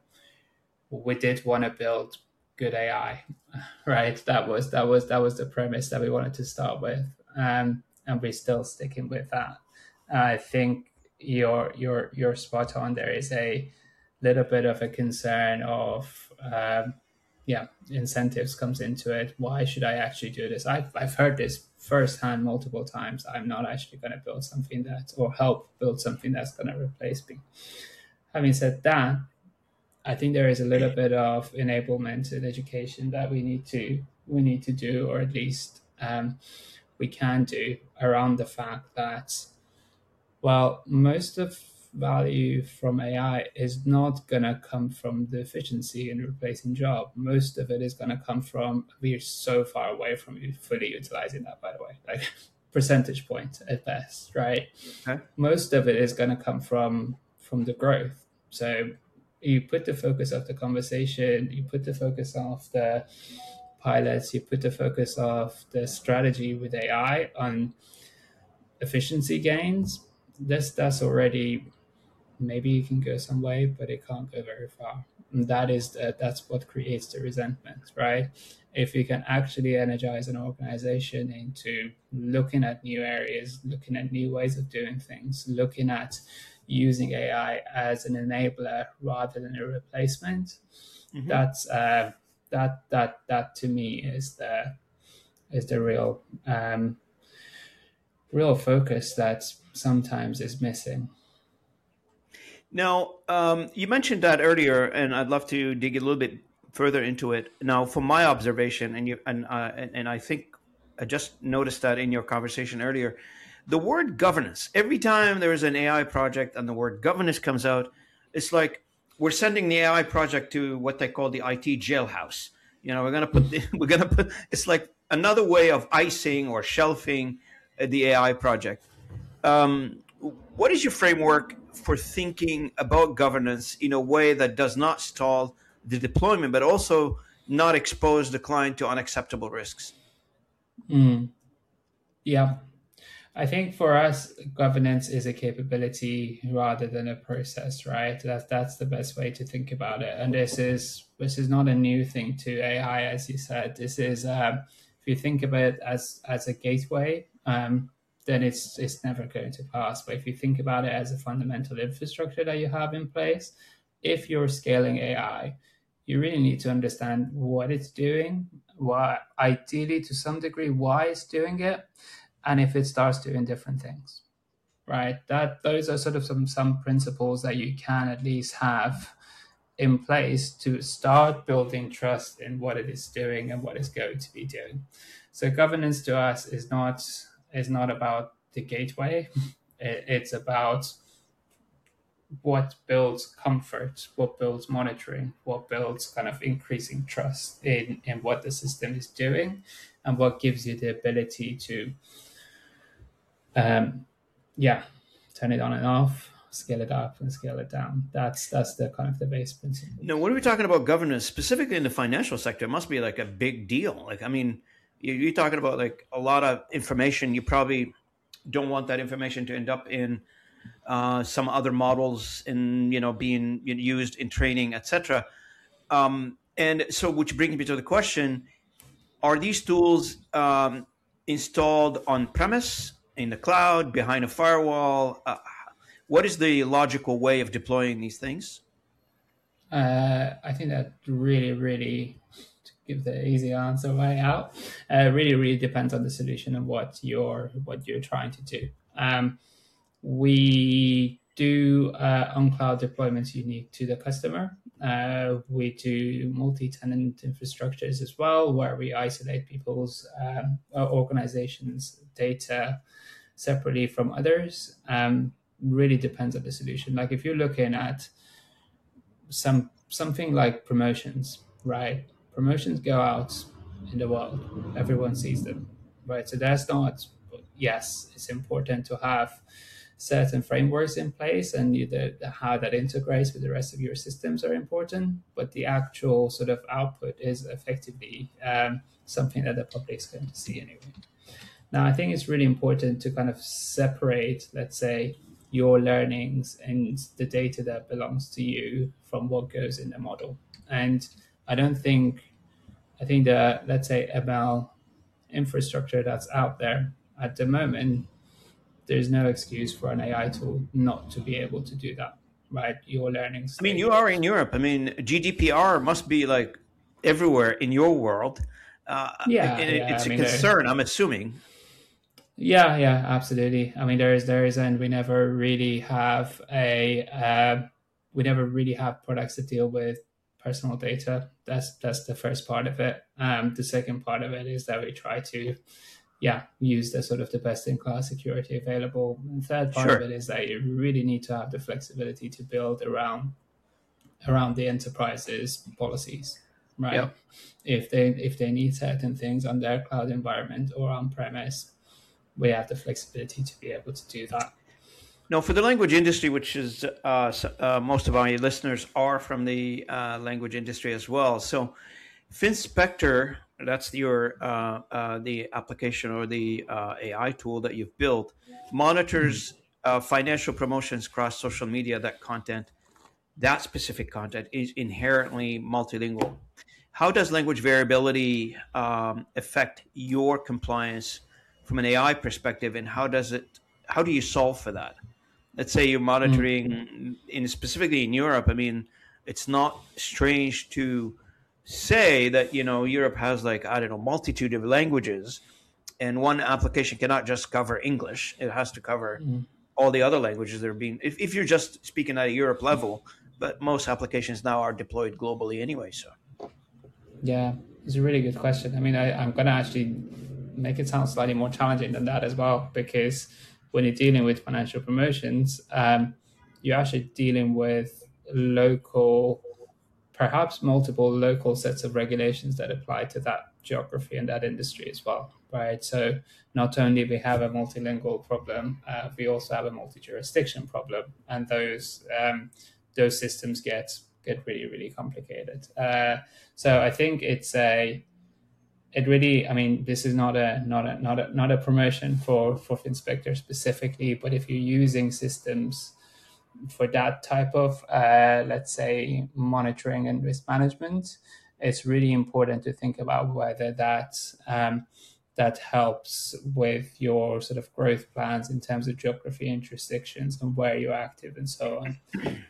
We did want to build good AI, right? That was the premise that we wanted to start with, and we're still sticking with that. I think you're spot on. There is a little bit of a concern of yeah, incentives comes into it. Why should I actually do this? I've heard this firsthand multiple times. I'm not actually going to build something that or help build something that's going to replace me. Having said that, I think there is a little bit of enablement in education that we need to do, or at least we can do around the fact that, well, most of value from AI is not going to come from the efficiency in replacing job. Most of it is going to come from, we're so far away from fully utilizing that, by the way, like percentage point at best, right? Okay. Most of it is going to come from the growth. So you put the focus of the conversation, you put the focus of the pilots, you put the focus of the strategy with AI on efficiency gains. That's already, maybe you can go some way, but it can't go very far. And that's what creates the resentment, right? If you can actually energize an organization into looking at new areas, looking at new ways of doing things, looking at using AI as an enabler rather than a replacement, that's that to me is the real focus that sometimes is missing. Now, you mentioned that earlier, and I'd love to dig a little bit further into it. Now, from my observation, and I think I just noticed that in your conversation earlier, the word governance. Every time there is an AI project and the word governance comes out, it's like we're sending the AI project to what they call the IT jailhouse. You know, we're gonna put. It's like another way of icing or shelving the AI project. What is your framework for thinking about governance in a way that does not stall the deployment, but also not expose the client to unacceptable risks? Mm, yeah. I think for us, governance is a capability rather than a process, right? That's the best way to think about it. And this is not a new thing to AI, as you said. This is if you think of it as a gateway, then it's never going to pass. But if you think about it as a fundamental infrastructure that you have in place, if you're scaling AI, you really need to understand what it's doing, why, ideally to some degree, why it's doing it, and if it starts doing different things, right? That those are sort of some principles that you can at least have in place to start building trust in what it is doing and what it's going to be doing. So governance to us is not about the gateway. It's about what builds comfort, what builds monitoring, what builds kind of increasing trust in what the system is doing, and what gives you the ability to yeah, turn it on and off, scale it up and scale it down. That's the kind of the base principle. Now, when we're talking about governance, specifically in the financial sector, it must be like a big deal. Like, I mean, you're talking about like a lot of information. You probably don't want that information to end up in some other models and being used in training, etc. And so, which brings me to the question: are these tools installed on premise, in the cloud, behind a firewall? What is the logical way of deploying these things? I think that really, really, to give the easy answer way out, really, really depends on the solution and what you're trying to do. We do on cloud deployments unique to the customer. We do multi-tenant infrastructures as well, where we isolate people's organizations' data separately from others. really depends on the solution. Like if you're looking at something like promotions, right? Promotions go out in the world, everyone sees them, right? So that's not, yes, it's important to have certain frameworks in place, and how that integrates with the rest of your systems are important, but the actual sort of output is effectively something that the public is going to see anyway. Now, I think it's really important to kind of separate, let's say, your learnings and the data that belongs to you from what goes in the model. And I don't think, I think the, let's say, ML infrastructure that's out there at the moment, there's no excuse for an AI tool not to be able to do that, right? Your learnings. I mean, you are in Europe. I mean, GDPR must be like everywhere in your world. It's a concern, I'm assuming. Yeah, absolutely. I mean, there is, and we never really have products that deal with personal data. That's the first part of it. The second part of it is that we try to, use the sort of the best in class security available. And the third part of it is that you really need to have the flexibility to build around the enterprise's policies, right? Yep. If they need certain things on their cloud environment or on premise, we have the flexibility to be able to do that. Now, for the language industry, which is most of our listeners are from the language industry as well. So, FinSpector, that's your the application or the AI tool that you've built, monitors financial promotions across social media. That specific content is inherently multilingual. How does language variability affect your compliance from an AI perspective, and how do you solve for that? Let's say you're monitoring specifically in Europe. I mean, it's not strange to say that, Europe has multitude of languages, and one application cannot just cover English. It has to cover all the other languages that are being, if you're just speaking at a Europe level, but most applications now are deployed globally anyway. So. Yeah, it's a really good question. I mean, I'm going to actually make it sound slightly more challenging than that as well, because when you're dealing with financial promotions, you're actually dealing with perhaps multiple local sets of regulations that apply to that geography and that industry as well, right? So not only we have a multilingual problem, we also have a multi-jurisdiction problem, and those systems get really, really complicated. So I think this is not a promotion for FinSpector specifically, but if you're using systems for that type of, let's say, monitoring and risk management, it's really important to think about whether that helps with your sort of growth plans in terms of geography and jurisdictions and where you're active and so on.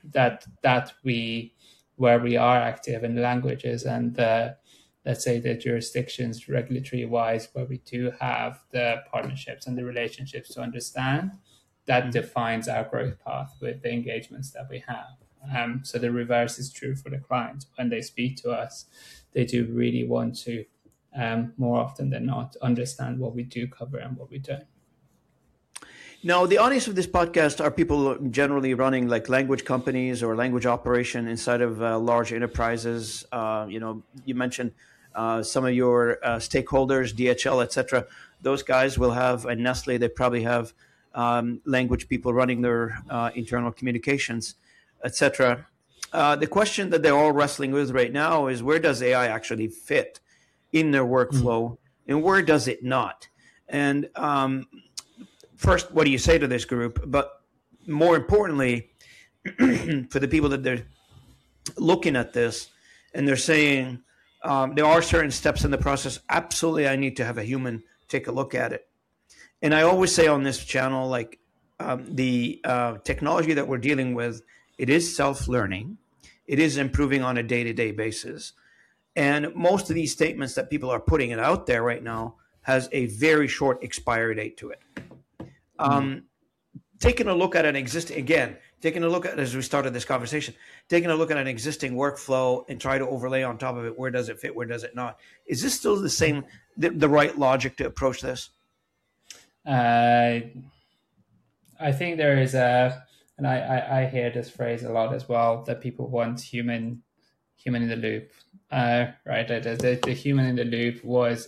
Where we are active in languages and let's say the jurisdictions regulatory wise where we do have the partnerships and the relationships to understand, that defines our growth path with the engagements that we have. So the reverse is true for the clients. When they speak to us, they do really want to, more often than not, understand what we do cover and what we don't. Now, the audience of this podcast are people generally running like language companies or language operation inside of large enterprises. You mentioned some of your stakeholders, DHL, etc. Those guys will have, and Nestle, they probably have language people running their internal communications, etc. The question that they're all wrestling with right now is, where does AI actually fit in their workflow, and where does it not? And first, what do you say to this group? But more importantly, for the people that they're looking at this and they're saying there are certain steps in the process, absolutely, I need to have a human take a look at it. And I always say on this channel, the technology that we're dealing with, it is self-learning. It is improving on a day-to-day basis. And most of these statements that people are putting it out there right now has a very short expiry date to it. Taking a look at as we started this conversation, taking a look at an existing workflow and try to overlay on top of it, where does it fit, where does it not? Is this still the right logic to approach this? I I think there is and I hear this phrase a lot as well, that people want human in the loop, right? The human in the loop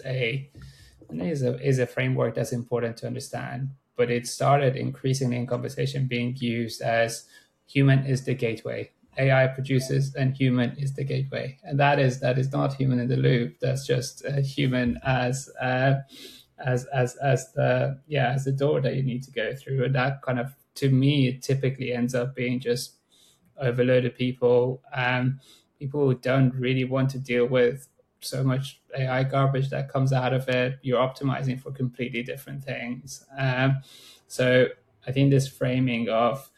is a framework that's important to understand, but it started increasingly in conversation being used as human is the gateway. AI produces and human is the gateway, and that is not human in the loop. That's just human as the door that you need to go through, and that kind of, to me, it typically ends up being just overloaded people, people who don't really want to deal with so much AI garbage that comes out of it. You're optimizing for completely different things. So I think this framing of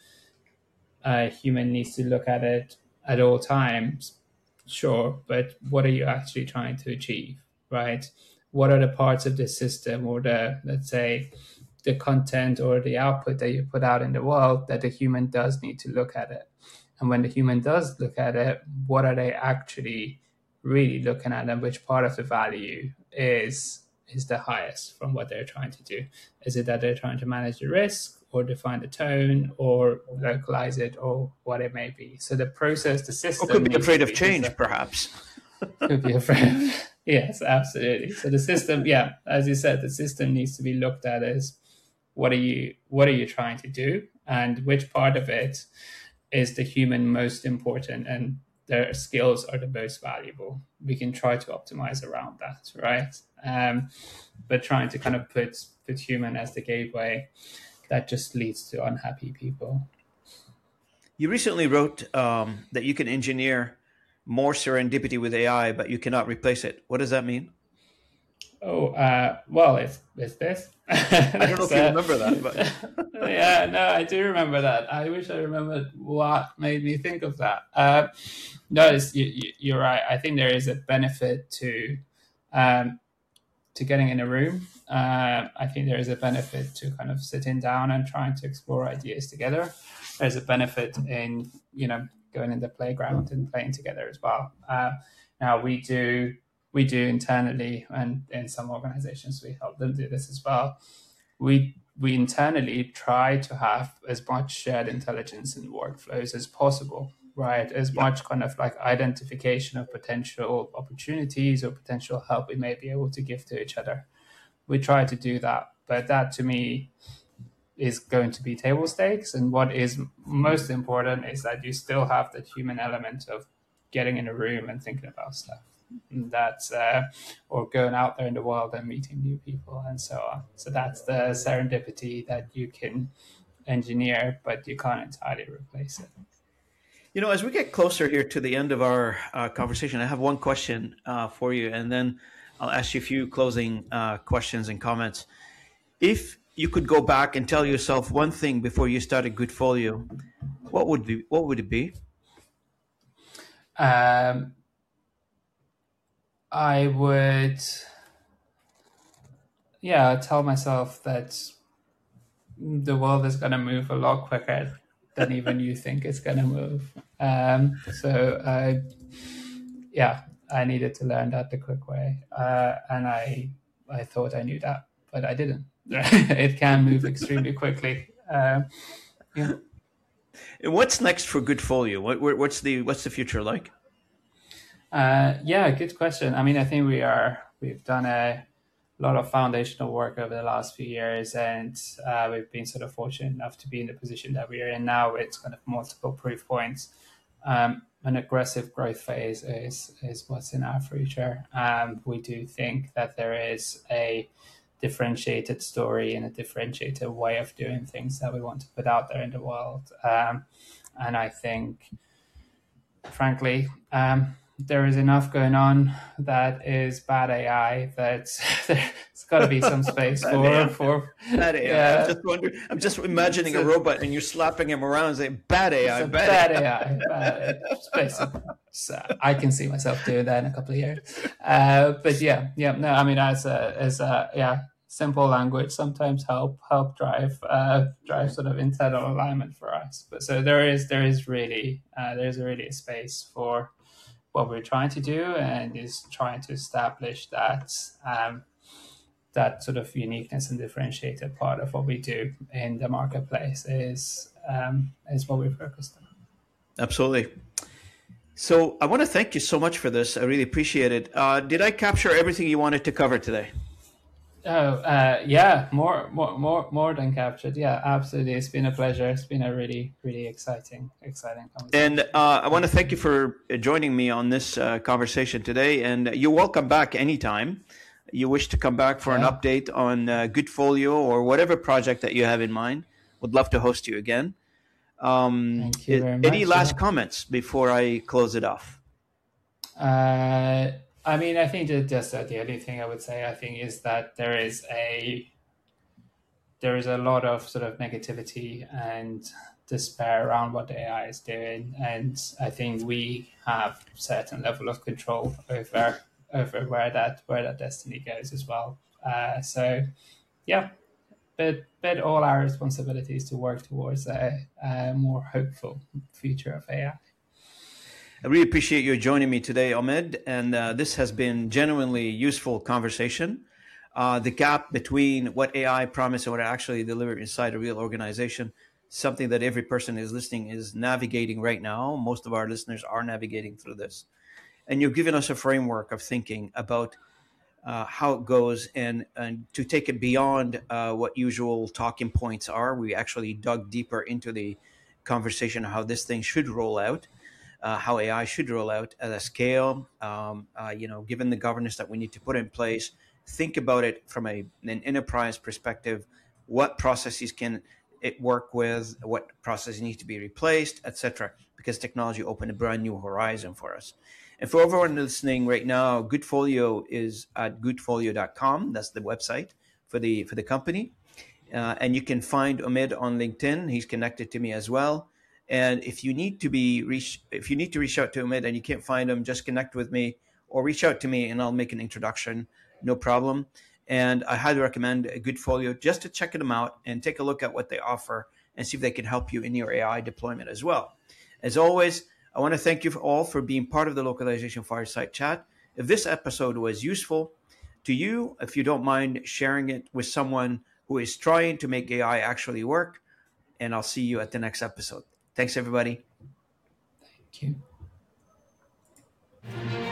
human needs to look at it at all times, sure, but what are you actually trying to achieve, right? What are the parts of the system, or the, let's say, the content or the output that you put out in the world, that the human does need to look at it? And when the human does look at it, what are they actually really looking at, and which part of the value is the highest from what they're trying to do? Is it that they're trying to manage the risk, or define the tone, or localize it, or what it may be? So the process, the system, or could be afraid of change, perhaps. Could be afraid. Yes, absolutely. So the system, yeah, as you said, the system needs to be looked at as what are you trying to do, and which part of it is the human most important, and their skills are the most valuable. We can try to optimize around that, right? But trying to kind of put human as the gateway, that just leads to unhappy people. You recently wrote that you can engineer more serendipity with AI, but you cannot replace it. What does that mean? Oh, well, it's this. I don't know if you remember that, but yeah, no, I do remember that. I wish I remembered what made me think of that. No, you're right. I think there is a benefit to getting in a room. I think there is a benefit to kind of sitting down and trying to explore ideas together. There's a benefit in going in the playground and playing together as well. Now we do internally, and in some organizations we help them do this as well. We internally try to have as much shared intelligence in workflows as possible, right? As much kind of like identification of potential opportunities or potential help we may be able to give to each other. We try to do that, but that to me is going to be table stakes. And what is most important is that you still have the human element of getting in a room and thinking about stuff. That's or going out there in the world and meeting new people and so on. So that's the serendipity that you can engineer, but you can't entirely replace it. As we get closer here to the end of our conversation, I have one question for you, and then I'll ask you a few closing questions and comments. If you could go back and tell yourself one thing before you started Goodfolio, what would it be? I would, tell myself that the world is going to move a lot quicker than even you think it's going to move. I needed to learn that the quick way. And I thought I knew that, but I didn't. It can move extremely quickly. And what's next for Goodfolio? What's the future like? Good question. I mean, I think we've done a lot of foundational work over the last few years, and we've been sort of fortunate enough to be in the position that we are in now. It's kind of multiple proof points. An aggressive growth phase is what's in our future. We do think that there is a differentiated story and a differentiated way of doing things that we want to put out there in the world. And I think, frankly, there is enough going on that is bad AI that there's got to be some space for bad AI. Yeah. I'm just imagining a robot and you're slapping him around and saying bad AI, bad AI. So I can see myself doing that in a couple of years. No, I mean, as simple language sometimes help drive sort of internal alignment for us. But so there's really a space for what we're trying to do, and is trying to establish that that sort of uniqueness and differentiated part of what we do in the marketplace is what we're focused on. Absolutely. So I want to thank you so much for this. I really appreciate it. Did I capture everything you wanted to cover today? Yeah, more than captured. Yeah, absolutely. It's been a pleasure. It's been a really, really exciting conversation. And I want to thank you for joining me on this conversation today. And you're welcome back anytime you wish to come back for an update on Goodfolio or whatever project that you have in mind. Would love to host you again. Thank you very much. Any last comments before I close it off? I mean, I think that just the only thing I would say, I think, is that there is a lot of sort of negativity and despair around what the AI is doing, and I think we have a certain level of control over where that destiny goes as well. So, yeah, but all our responsibilities to work towards a more hopeful future of AI. I really appreciate you joining me today, Omid, and this has been genuinely useful conversation. The gap between what AI promised and what it actually delivered inside a real organization, something that every person is listening is navigating right now. Most of our listeners are navigating through this. And you've given us a framework of thinking about how it goes and to take it beyond what usual talking points are. We actually dug deeper into the conversation of how this thing should roll out. How AI should roll out at a scale, given the governance that we need to put in place. Think about it from an enterprise perspective. What processes can it work with? What processes need to be replaced, etc. Because technology opened a brand new horizon for us. And for everyone listening right now, Goodfolio is at goodfolio.com. That's the website for the company. And you can find Omid on LinkedIn. He's connected to me as well. And if you need to reach out to Omid and you can't find him, just connect with me or reach out to me and I'll make an introduction. No problem. And I highly recommend Goodfolio just to check them out and take a look at what they offer and see if they can help you in your AI deployment as well. As always, I want to thank you all for being part of the Localization Fireside Chat. If this episode was useful to you, if you don't mind sharing it with someone who is trying to make AI actually work, and I'll see you at the next episode. Thanks, everybody. Thank you.